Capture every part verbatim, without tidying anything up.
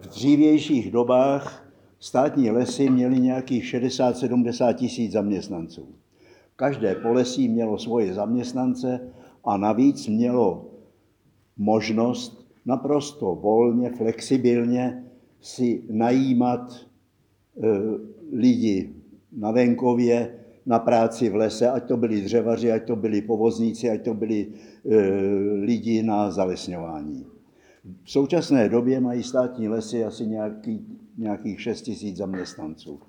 v dřívějších dobách státní lesy měly nějakých šedesát sedmdesát tisíc zaměstnanců. Každé polesí mělo svoje zaměstnance a navíc mělo možnost naprosto volně, flexibilně si najímat e, lidi na venkově, na práci v lese, ať to byli dřevaři, ať to byli povozníci, ať to byli e, lidi na zalesňování. V současné době mají státní lesy asi nějaký, nějakých šest tisíc zaměstnanců.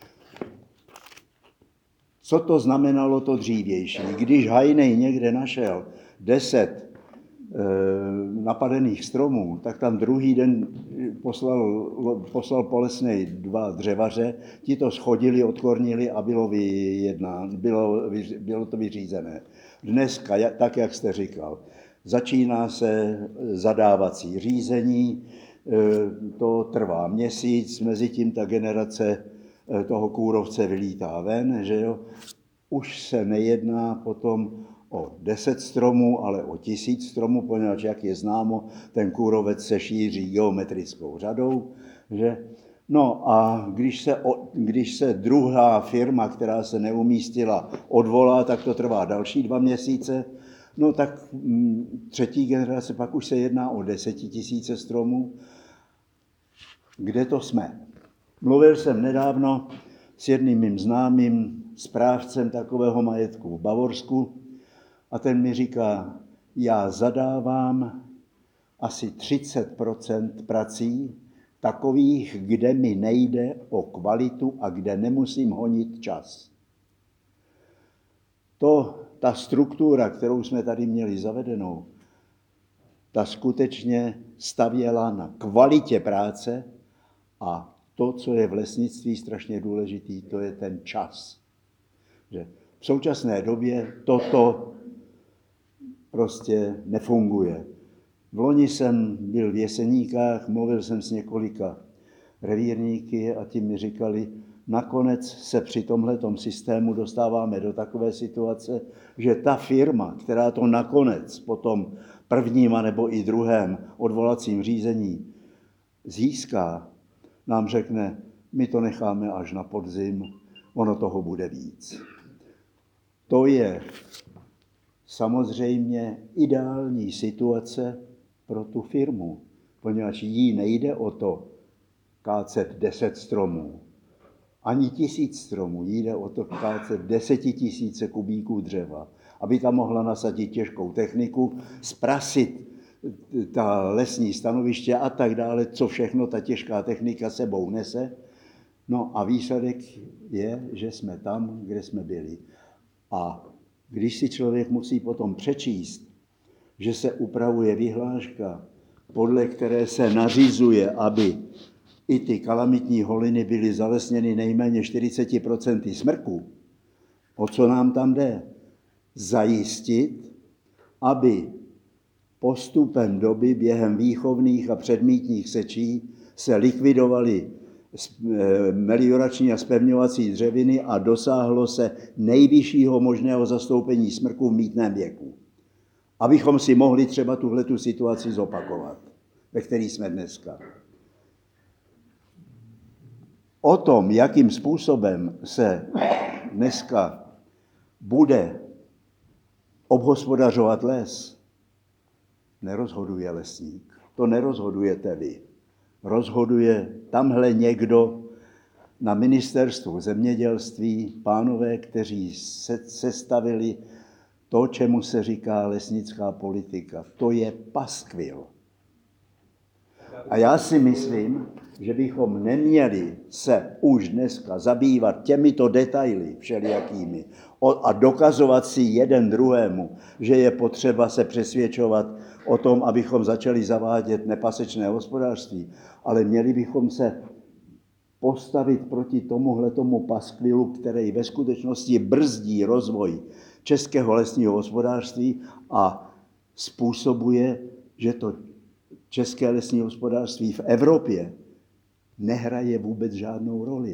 Co to znamenalo to dřívější? Když Hajnej někde našel deset e, napadených stromů, tak tam druhý den poslal, poslal Polesnej dva dřevaře, ti to schodili, odkornili a bylo, vyjedná, bylo, bylo to vyřízené. Dneska, tak jak jste říkal, začíná se zadávací řízení, to trvá měsíc, mezi tím ta generace toho kůrovce vylítá ven, že jo. Už se nejedná potom o deset stromů, ale o tisíc stromů, poněvadž, jak je známo, ten kůrovec se šíří geometrickou řadou, že. No a když se, když se druhá firma, která se neumístila, odvolá, tak to trvá další dva měsíce. No tak třetí generace, pak už se jedná o desetitisíce stromů. Kde to jsme? Mluvil jsem nedávno s jedným mým známým správcem takového majetku v Bavorsku a ten mi říká, já zadávám asi třicet procent prací takových, kde mi nejde o kvalitu a kde nemusím honit čas. To, ta struktura, kterou jsme tady měli zavedenou, ta skutečně stavěla na kvalitě práce a to, co je v lesnictví strašně důležitý, to je ten čas. Že v současné době toto prostě nefunguje. V loni jsem byl v Jeseníkách, mluvil jsem s několika revírníky a ti mi říkali, nakonec se při tomhletom systému dostáváme do takové situace, že ta firma, která to nakonec po tom prvním nebo i druhém odvolacím řízení získá, nám řekne, my to necháme až na podzim, ono toho bude víc. To je samozřejmě ideální situace pro tu firmu, poněvadž jí nejde o to kácet deset stromů, ani tisíc stromů, jí jde o to kácet desetitisíce kubíků dřeva, aby tam mohla nasadit těžkou techniku, zprasit ta lesní stanoviště a tak dále, co všechno ta těžká technika sebou nese. No a výsledek je, že jsme tam, kde jsme byli. A když si člověk musí potom přečíst, že se upravuje vyhláška, podle které se nařizuje, aby i ty kalamitní holiny byly zalesněny nejméně čtyřicet procent smrků, o co nám tam jde? Zajistit, aby postupem doby během výchovných a předmítních sečí se likvidovaly meliorační a zpevňovací dřeviny a dosáhlo se nejvyššího možného zastoupení smrků v mýtném věku. Abychom si mohli třeba tuhletu situaci zopakovat, ve které jsme dneska. O tom, jakým způsobem se dneska bude obhospodařovat les, nerozhoduje lesník. To nerozhodujete vy. Rozhoduje tamhle někdo na ministerstvu zemědělství, pánové, kteří se, sestavili to, čemu se říká lesnická politika. To je paskvil. A já si myslím, že bychom neměli se už dneska zabývat těmito detaily všelijakými a dokazovat si jeden druhému, že je potřeba se přesvědčovat o tom, abychom začali zavádět nepasečné hospodářství, ale měli bychom se postavit proti tomuhletomu paskvilu, který ve skutečnosti brzdí rozvoj českého lesního hospodářství a způsobuje, že to české lesní hospodářství v Evropě nehraje vůbec žádnou roli.